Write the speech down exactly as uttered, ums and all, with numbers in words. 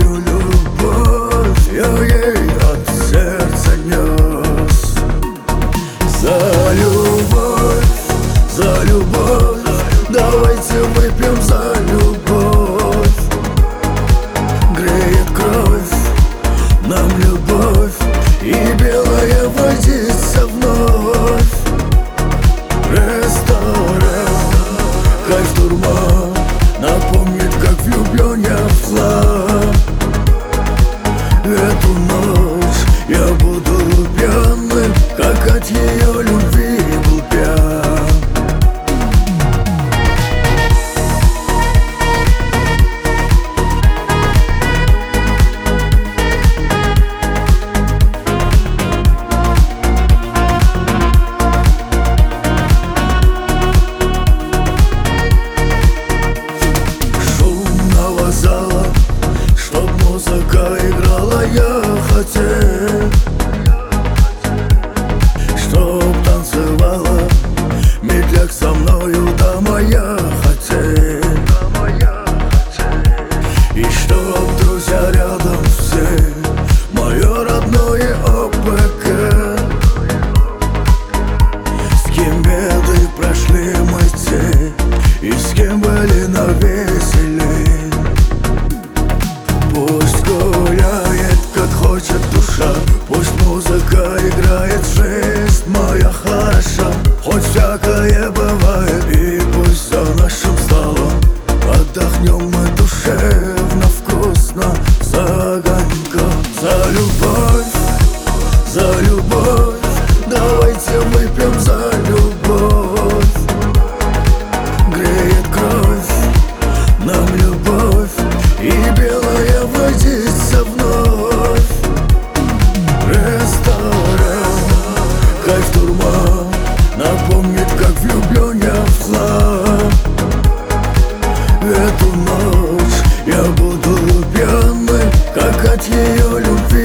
мою любовь я ей от сердца нес. За любовь, за любовь, давайте выпьем за любовь. Греет кровь нам любовь, и белая водица вновь. Ресторан, кайф дурман, напомнит, как влюблен я в хлам. Эту ночь я буду пьяным, как от ее любви был пьян. Шумного зала, чтоб музыка играла, я хотел, чтоб танцевала медляк со мною, дама, я хотел. И чтоб друзья рядом все, мое родное ОПК. С кем беды прошли мы те, и с кем были навеселе. Пусть гуляет, как хочет душа, пусть музыка играет, жизнь моя хороша. Хоть всякое бывает, и пусть за нашим столом отдохнем мы душевно, вкусно, за огоньком. За любовь, за любовь, давайте выпьем за любовь. Греет кровь нам любовь, и белая водица вновь. Ресторан, кайф дурман, напомнит, как влюблен я в хлам. Эту ночь я буду пьяным, как от ее любви